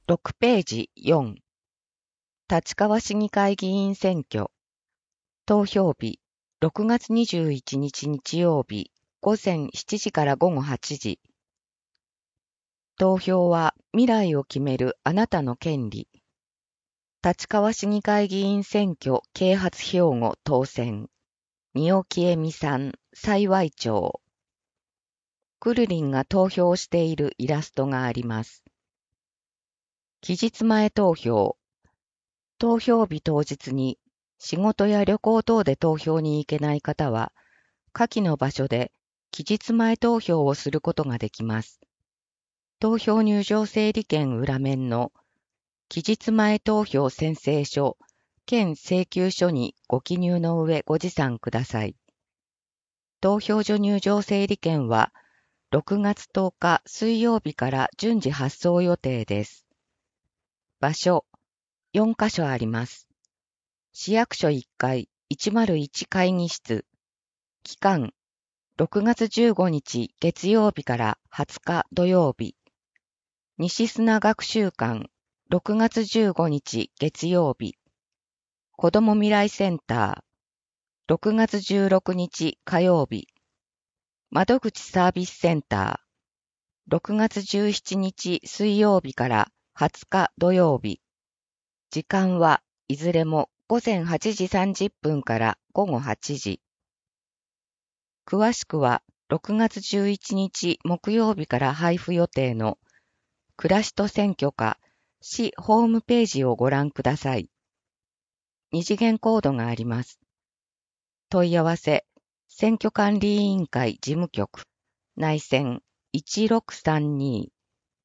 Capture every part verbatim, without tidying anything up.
ろくページよん、立川市議会議員選挙、投票日、ろくがつにじゅういちにち日曜日、午前しちじから午後はちじ。投票は未来を決めるあなたの権利。立川市議会議員選挙啓発兵庫当選。三沖恵美さん、幸町。くるりんが投票しているイラストがあります。期日前投票。投票日当日に仕事や旅行等で投票に行けない方は、下記の場所で期日前投票をすることができます。投票入場整理券裏面の期日前投票宣誓書兼請求書にご記入の上ご持参ください。投票所入場整理券はろくがつとおか水曜日から順次発送予定です。場所、よんかしょあります。市役所いっかいいちまるいち会議室。期間、ろくがつじゅうごにち月曜日からはつか土曜日。西砂学習館、ろくがつじゅうごにち月曜日。子ども未来センター、ろくがつじゅうろくにち火曜日。窓口サービスセンター、ろくがつじゅうしちにち水曜日からはつか土曜日。時間はいずれもごぜんはちじさんじゅっぷんからごごはちじ。詳しくはろくがつじゅういちにち木曜日から配布予定の暮らしと選挙課市ホームページをご覧ください。二次元コードがあります。問い合わせ、選挙管理委員会事務局、内線いちろくさんに。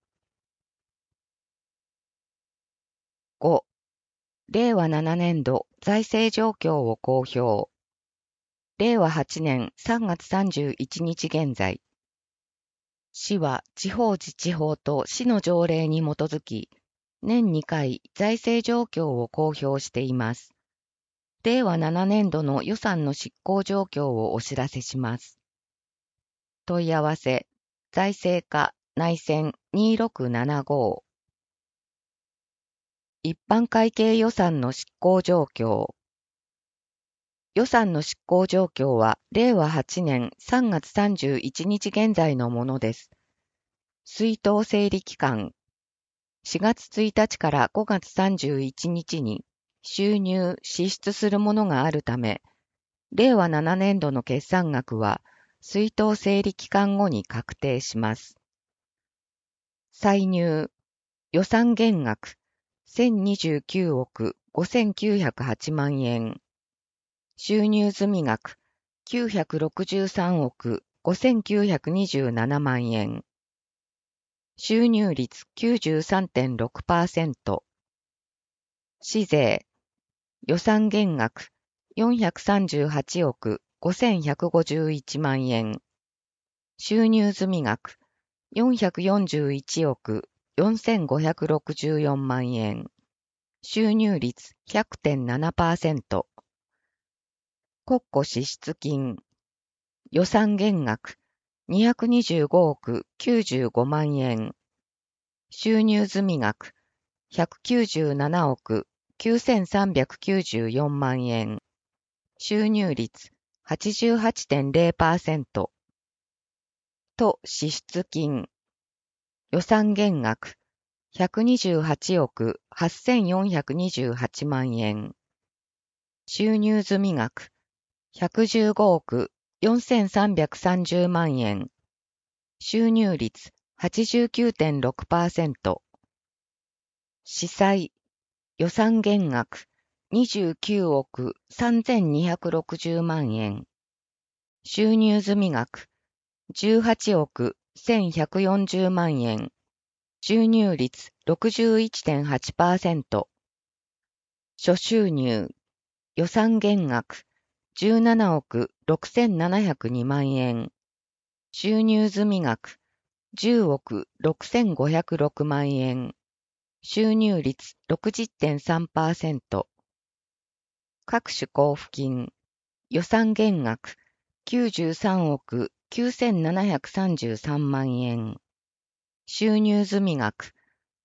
ご、れいわななねんど財政状況を公表。れいわはちねんさんがつさんじゅういちにち現在。市は地方自治法と市の条例に基づき、年にかい財政状況を公表しています。れいわななねんどの予算の執行状況をお知らせします。問い合わせ、財政課内線にろくななご。一般会計予算の執行状況。予算の執行状況はれいわはちねんさんがつさんじゅういちにち現在のものです。出納整理期間。しがつついたちからごがつさんじゅういちにちに収入・支出するものがあるため、れいわななねんどの決算額は出納整理期間後に確定します。歳入、予算減額、せんにじゅうきゅうおくごせんきゅうひゃくはちまんえん。収入済額、きゅうひゃくろくじゅうさんおくごせんきゅうひゃくにじゅうななまんえん。収入率 きゅうじゅうさんてんろくパーセント。市税、予算減額、よんひゃくさんじゅうはちおくごせんひゃくごじゅういちまんえん。収入済額、よんひゃくよんじゅういちおくよんせんごひゃくろくじゅうよんまんえん。収入率 ひゃくてんななパーセント。国庫支出金、予算減額、にひゃくにじゅうごおくきゅうじゅうごまんえん。収入済額、ひゃくきゅうじゅうななおくきゅうせんさんびゃくきゅうじゅうよんまんえん。収入率 はちじゅうはちてんぜろパーセント。と支出金、予算減額、ひゃくにじゅうはちおくはっせんよんひゃくにじゅうはちまんえん。収入済額、ひゃくじゅうごおくよんせんさんびゃくさんじゅうまんえん。収入率 はちじゅうきゅうてんろくパーセント。市債、予算減額、にじゅうきゅうおくさんぜんにひゃくろくじゅうまんえん。収入済額、じゅうはちおくせんひゃくよんじゅうまんえん。収入率 ろくじゅういちてんはちパーセント。諸収入、予算減額、じゅうななおくろくせんななひゃくにまんえん。収入済額、じゅうおくろくせんごひゃくろくまんえん。収入率 ろくじゅってんさんパーセント。各種交付金、予算減額、きゅうじゅうさんおくきゅうせんななひゃくさんじゅうさんまんえん。収入済額、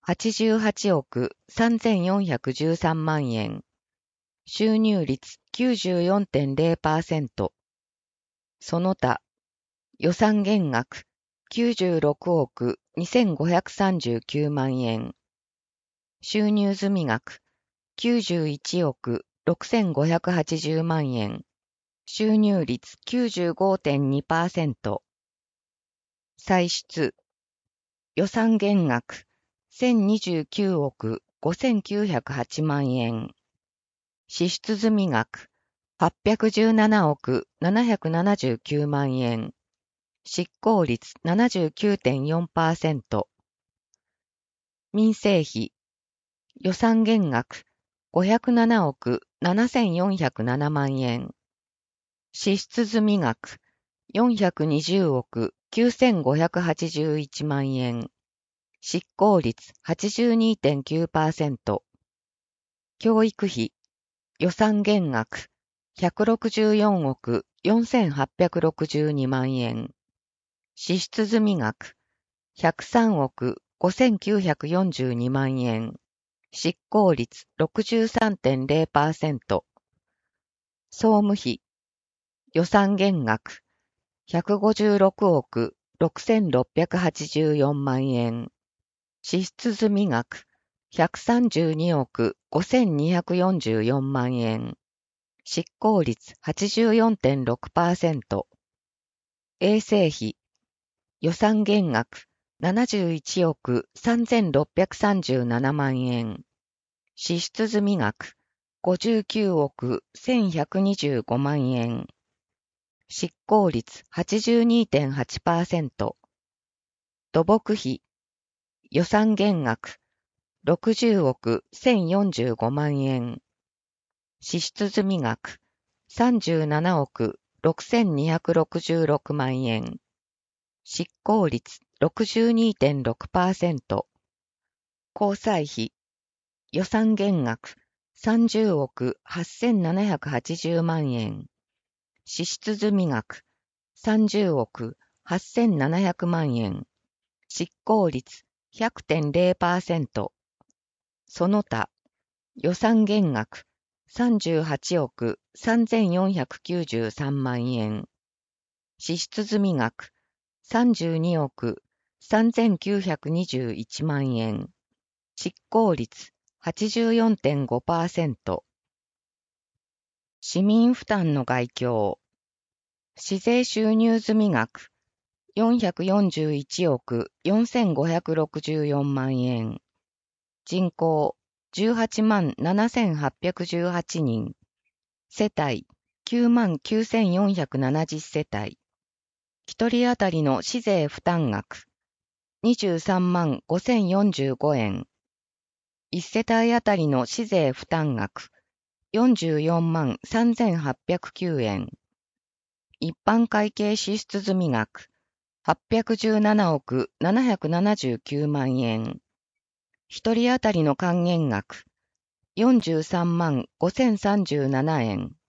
はちじゅうはちおくさんぜんよんひゃくじゅうさんまんえん。収入率 きゅうじゅうよんてんぜろパーセント。その他、予算減額きゅうじゅうろくおくにせんごひゃくさんじゅうきゅうまんえん。収入済額きゅうじゅういちおくろくせんごひゃくはちじゅうまんえん。収入率 きゅうじゅうごてんにパーセント。歳出予算減額せんにじゅうきゅうおくごせんきゅうひゃくはちまんえん。支出済額はっぴゃくじゅうななおくななひゃくななじゅうきゅうまんえん。執行率 ななじゅうきゅうてんよんパーセント。民生費予算減額ごひゃくななおくななせんよんひゃくななまんえん。支出済額よんひゃくにじゅうおくきゅうせんごひゃくはちじゅういちまんえん。執行率 はちじゅうにてんきゅうパーセント。教育費予算減額ひゃくろくじゅうよんおくよんせんはっぴゃくろくじゅうにまんえん。支出済額ひゃくさんおくごせんきゅうひゃくよんじゅうにまんえん。執行率 ろくじゅうさんてんぜろパーセント。総務費予算減額ひゃくごじゅうろくおくろくせんろっぴゃくはちじゅうよんまんえん。支出済額ひゃくさんじゅうにおくごせんにひゃくよんじゅうよんまんえん。執行率 はちじゅうよんてんろくパーセント。衛生費予算減額ななじゅういちおくさんぜんろっぴゃくさんじゅうななまんえん。支出済額ごじゅうきゅうおくせんひゃくにじゅうごまんえん。執行率 はちじゅうにてんはちパーセント。土木費予算減額ろくじゅうおくせんよんじゅうごまんえん。支出済額さんじゅうななおくろくせんにひゃくろくじゅうろくまんえん。執行率 ろくじゅうにてんろくパーセント。交際費予算減額さんじゅうおくはっせんななひゃくはちじゅうまんえん。支出済額さんじゅうおくはっせんななひゃくまんえん。執行率 ひゃくてんぜろパーセント。その他、予算減額さんじゅうはちおくさんぜんよんひゃくきゅうじゅうさんまんえん。支出済額さんじゅうにおくさんぜんきゅうひゃくにじゅういちまんえん。執行率 はちじゅうよんてんごパーセント。市民負担の概況。市税収入済額よんひゃくよんじゅういちおくよんせんごひゃくろくじゅうよんまんえん。人口じゅうはちまんななせんはっぴゃくじゅうはちにん。世帯きゅうまんきゅうせんよんひゃくななじゅう世帯。一人当たりの市税負担額にじゅうさんまんごせんよんじゅうごえん。一世帯当たりの市税負担額よんじゅうよんまんさんぜんはっぴゃくきゅうえん。一般会計支出済額はっぴゃくじゅうななおくななひゃくななじゅうきゅうまんえん。一人当たりの還元額よんじゅうさんまんごせんさんじゅうななえん。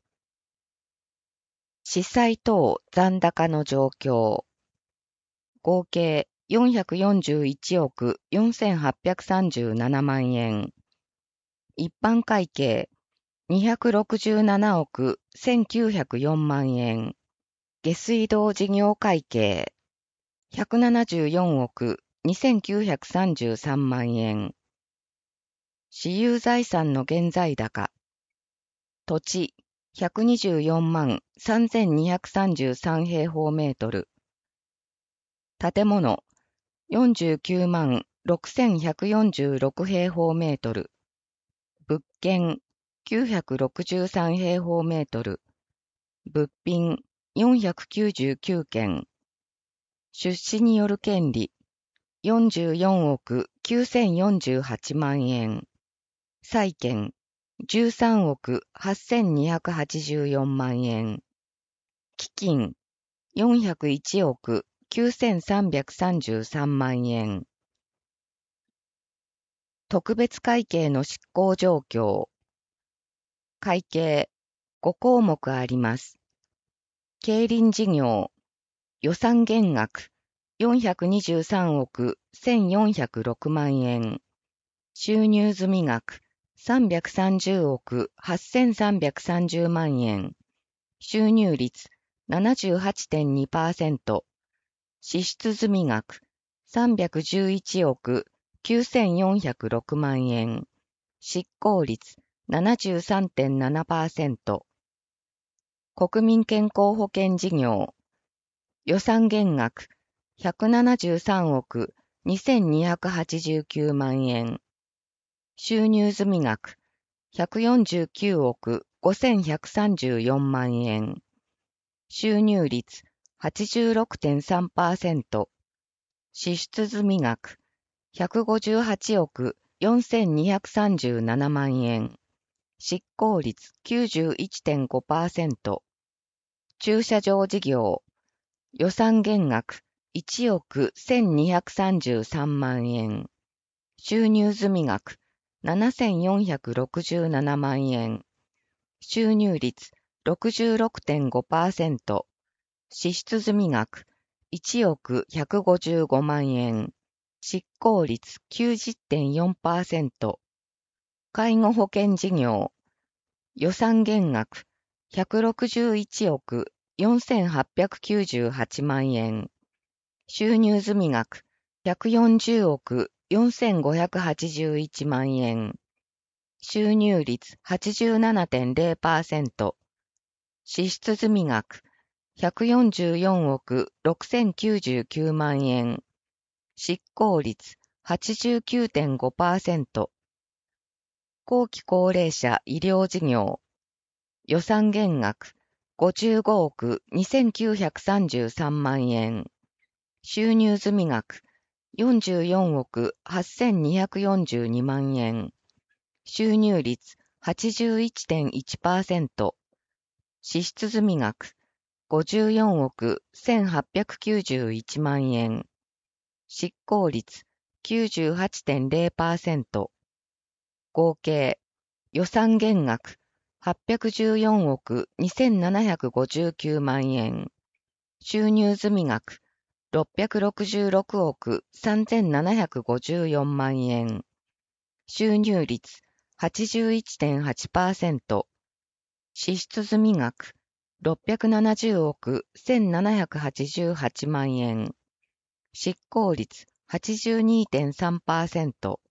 司債等残高の状況。合計よんひゃくよんじゅういちおくよんせんはっぴゃくさんじゅうななまんえん。一般会計にひゃくろくじゅうななおくせんきゅうひゃくよんまんえん。下水道事業会計ひゃくななじゅうよんおくにせんきゅうひゃくさんじゅうさんまんえん。私有財産の現在高。土地ひゃくにじゅうよんまんさんぜんにひゃくさんじゅうさん平方メートル。建物よんじゅうきゅうまんろくせんひゃくよんじゅうろく平方メートル。物件きゅうひゃくろくじゅうさん平方メートル。物品よんひゃくきゅうじゅうきゅうけん。出資による権利よんじゅうよんおくきゅうせんよんじゅうはちまんえん。債権じゅうさんおくはっせんにひゃくはちじゅうよんまんえん。基金よんひゃくいちおくきゅうせんさんびゃくさんじゅうさんまんえん。特別会計の執行状況。会計ごこうもくあります。競輪事業予算減額よんひゃくにじゅうさんおくせんよんひゃくろくまんえん。 収入済額さんびゃくさんじゅうおくはっせんさんびゃくさんじゅうまんえん。収入率 ななじゅうはちてんにパーセント。支出済額さんびゃくじゅういちおくきゅうせんよんひゃくろくまんえん。執行率 ななじゅうさんてんななパーセント。国民健康保険事業。予算減額ひゃくななじゅうさんおくにせんにひゃくはちじゅうきゅうまんえん。収入済額ひゃくよんじゅうきゅうおくごせんひゃくさんじゅうよんまんえん。収入率 はちじゅうろくてんさんパーセント。支出済額ひゃくごじゅうはちおくよんせんにひゃくさんじゅうななまんえん。執行率 きゅうじゅういってんごパーセント。駐車場事業。予算減額いちおくせんにひゃくさんじゅうさんまんえん。収入済額ななせんよんひゃくろくじゅうななまんえん。収入率 ろくじゅうろくてんごパーセント。支出済額いちおくひゃくごじゅうごまんえん。執行率 きゅうじゅってんよんパーセント。介護保険事業。予算減額ひゃくろくじゅういちおくよんせんはっぴゃくきゅうじゅうはちまんえん。収入済額ひゃくよんじゅうおくよんせんごひゃくはちじゅういちまんえん。収入率 はちじゅうななてんぜろパーセント。支出済額ひゃくよんじゅうよんおくろくせんきゅうじゅうきゅうまんえん。執行率 はちじゅうきゅうてんごパーセント。後期高齢者医療事業。予算減額ごじゅうごおくにせんきゅうひゃくさんじゅうさんまんえん。収入済額よんじゅうよんおくはっせんにひゃくよんじゅうにまんえん。収入率 はちじゅういってんいちパーセント。支出済額ごじゅうよんおくせんはっぴゃくきゅうじゅういちまんえん。執行率 きゅうじゅうはちてんぜろパーセント。合計予算減額はっぴゃくじゅうよんおくにせんななひゃくごじゅうきゅうまんえん。収入済額ろっぴゃくろくじゅうろくおくさんぜんななひゃくごじゅうよんまんえん。収入率 はちじゅういってんはちパーセント。支出済額ろっぴゃくななじゅうおくせんななひゃくはちじゅうはちまんえん。執行率 はちじゅうにてんさんパーセント。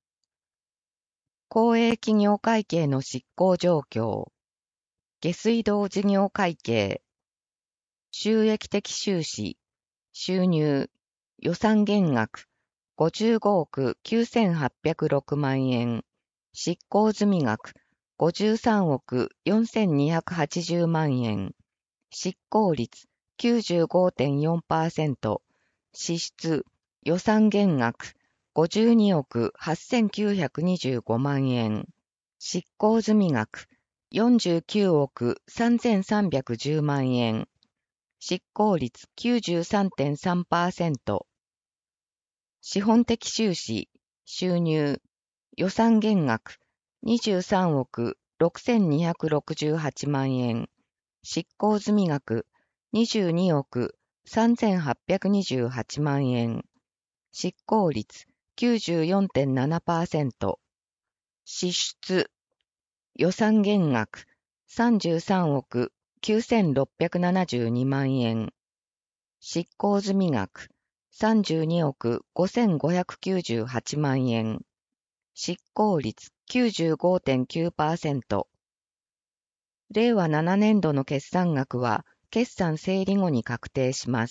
公営企業会計の執行状況。下水道事業会計。収益的収支。収入。予算減額。ごじゅうごおくきゅうせんはっぴゃくろくまんえん。執行済額。ごじゅうさんおくよんせんにひゃくはちじゅうまんえん。執行率 きゅうじゅうごてんよんパーセント。支出。予算減額。ごじゅうにおくはっせんきゅうひゃくにじゅうごまんえん。執行済額。よんじゅうきゅうおくさんぜんさんびゃくじゅうまんえん。執行率 きゅうじゅうさんてんさんパーセント。資本的収支。収入。予算減額。にじゅうさんおくろくせんにひゃくろくじゅうはちまんえん。執行済額。にじゅうにおくさんぜんはっぴゃくにじゅうはちまんえん。執行率 きゅうじゅうよんてんななパーセント。支出。予算減額さんじゅうさんおくきゅうせんろっぴゃくななじゅうにまんえん。執行済額さんじゅうにおくごせんごひゃくきゅうじゅうはちまんえん。執行率 きゅうじゅうごてんきゅうパーセント。れいわななねんどの決算額は決算整理後に確定します。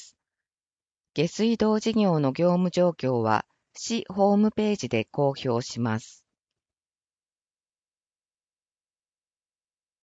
下水道事業の業務状況は市ホームページで公表します。